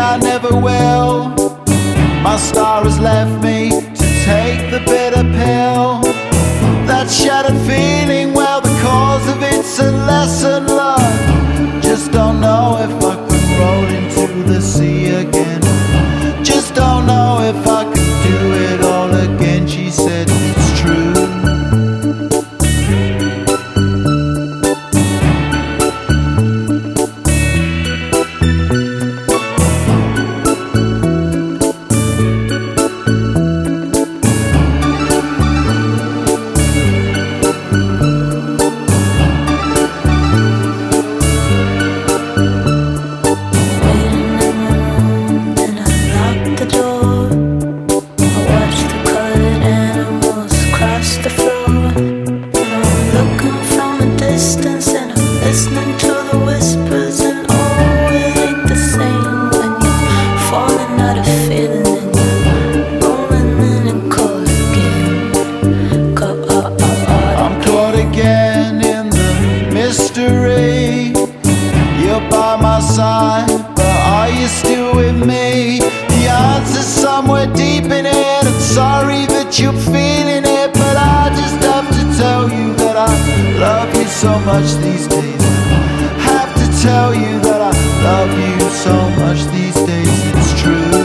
I never will. My star has left me to take the bitter pill. That shattered feeling, well, the cause of it's a lesson learned. Just don't know if I could roll into the sea again. Just don't know if I could do it all again. She said it's true. Listening to the whispers, and oh, it ain't the same when you're falling out of feeling and you're rolling in and caught again. I'm caught again in the mystery. You're by my side, but are you still with me? The answer's somewhere deep in it. I'm sorry that you're feeling it, but I just have to tell you that I love you so much these days. Have to tell you that I love you so much these days. It's true.